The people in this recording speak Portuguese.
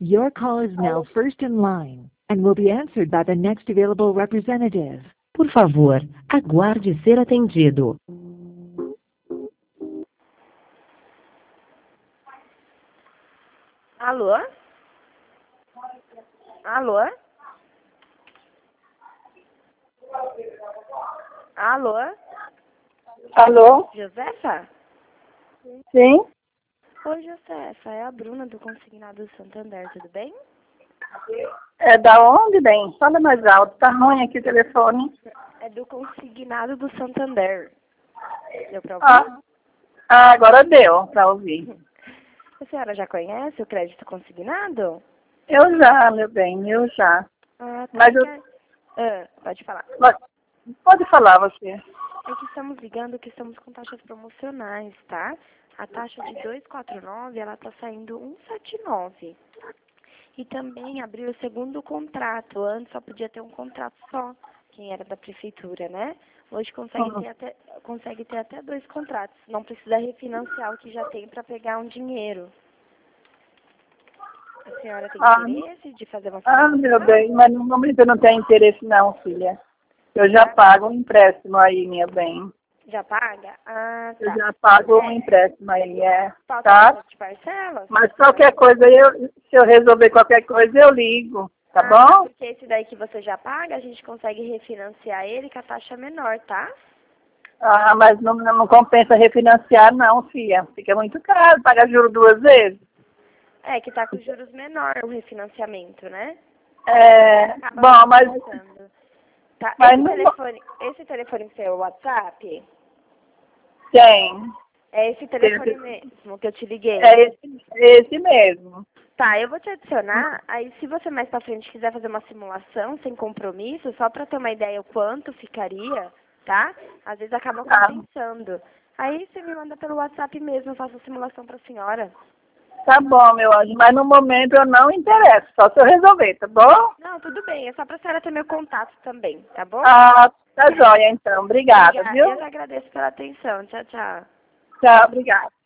Your call is now first in line and will be answered by the next available representative. Por favor, aguarde ser atendido. Alô? Alô? Alô? Alô? Josefa? Sim? Oi, Josefa. É a Bruna do Consignado do Santander, tudo bem? É da onde, bem? Fala mais alto, tá ruim aqui o telefone. É do Consignado do Santander. Deu pra ouvir? Agora deu pra ouvir. A senhora já conhece o crédito consignado? Eu já, meu bem, eu já. Ah, tá. Mas Pode falar. pode falar você. É que estamos ligando que estamos com taxas promocionais, tá? A taxa de 249, ela tá saindo 179. E também abriu o segundo contrato. Antes só podia ter um contrato só, quem era da prefeitura, né? Hoje consegue ter até 2 contratos. Não precisa refinanciar o que já tem para pegar um dinheiro. A senhora tem interesse de fazer uma financiação? Meu bem, mas no momento eu não tenho interesse não, filha. Eu já pago um empréstimo aí, minha bem. Já paga? Ah, tá. Eu já pago um empréstimo aí, Falta tá? de parcelas? Mas qualquer coisa, se eu resolver qualquer coisa, eu ligo, tá bom? Tá, porque esse daí que você já paga, a gente consegue refinanciar ele com a taxa menor, tá? Mas não compensa refinanciar não, filha. Fica muito caro, pagar juros 2 vezes. É, que tá com juros menor o refinanciamento, né? Bom, mas... Tá, mas esse telefone que tem o WhatsApp? Tem. É esse telefone mesmo que eu te liguei? É esse mesmo. Tá, eu vou te adicionar, aí se você mais pra frente quiser fazer uma simulação sem compromisso, só pra ter uma ideia o quanto ficaria, tá? Às vezes acaba compensando. Aí você me manda pelo WhatsApp mesmo, eu faço a simulação pra senhora. Tá bom, meu anjo, mas no momento eu não interesso, só se eu resolver, tá bom? Não, tudo bem, é só pra senhora ter meu contato também, tá bom? Tá jóia então, obrigada, viu? Eu agradeço pela atenção, tchau, tchau. Tchau, obrigada.